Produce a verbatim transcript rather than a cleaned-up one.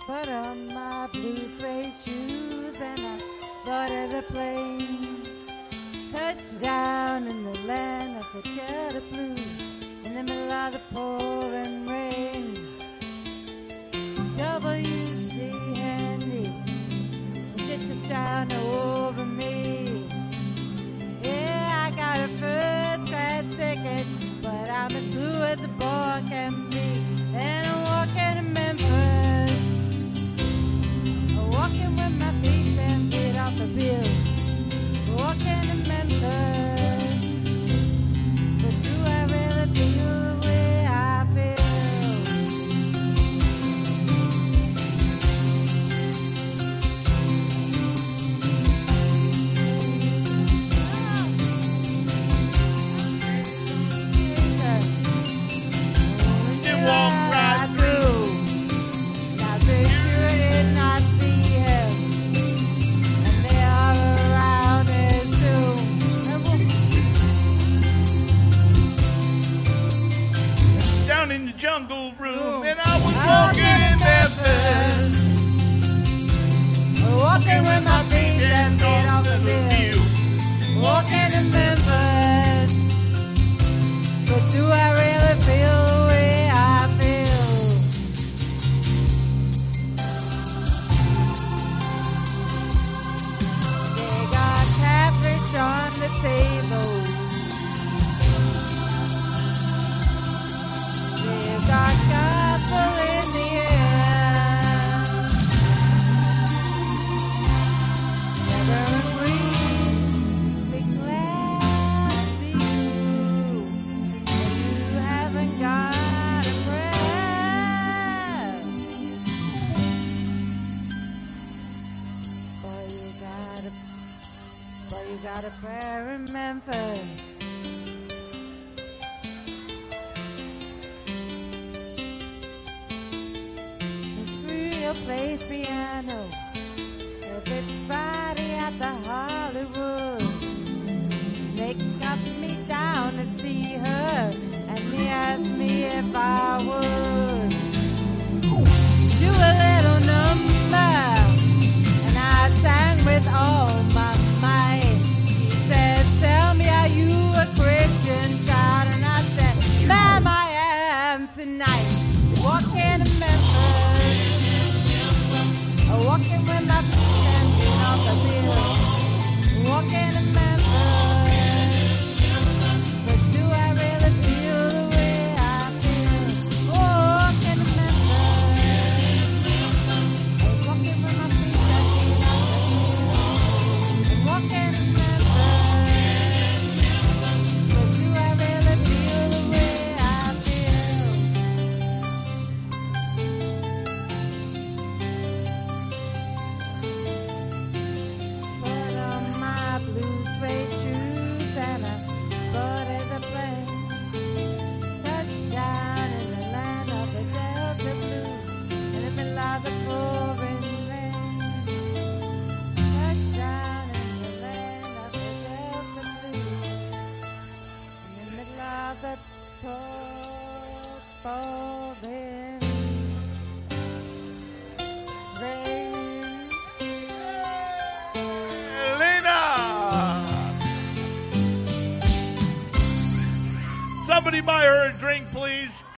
Put on my blue suede shoes and I boarded the plane. Touched down in the land of the Delta Blues in the middle of the pouring rain. W C Handy sits down over me. Yeah, I got a first class ticket, but I'm as blue as a boy can be. And I'm walking to Memphis, walking with my feet ten feet off the bill. Walking to Memphis, but do I really feel the way I feel? You walk right through. Now they sure did not see him, and they are around it too. Down in the jungle room, and I was walking in Memphis, Walking with my feet ten feet off the bill. Walking in Memphis, but do I really feel the way I feel? They got catfish on the table. They've got gospel in the air. Never agree, be glad to see you. You haven't got a prayer. Boy, you got a, boy, you got a prayer in Memphis. Real plays piano every Friday at the Hollywood. They got me down to see her, and they asked me if I would do a little number, and I sang with all my might. He said, "Tell me, are you a Christian child?" And I said, "Ma'am, I am tonight." Walking to Memphis, walking with my feet ten feet off the bill. Walking to Memphis, but do I really feel the way I feel? Walking to Memphis, walking with my feet ten feet off the bill. Walking to Memphis, but do I really feel the way I feel? Put on my blue suede shoes and I boarded the plane. Touchdown in the land of the Delta Blues in the middle of the pouring rain. Touchdown in the land of the Delta Blues in the middle of the pouring rain. Lena. Somebody buy her a drink, please.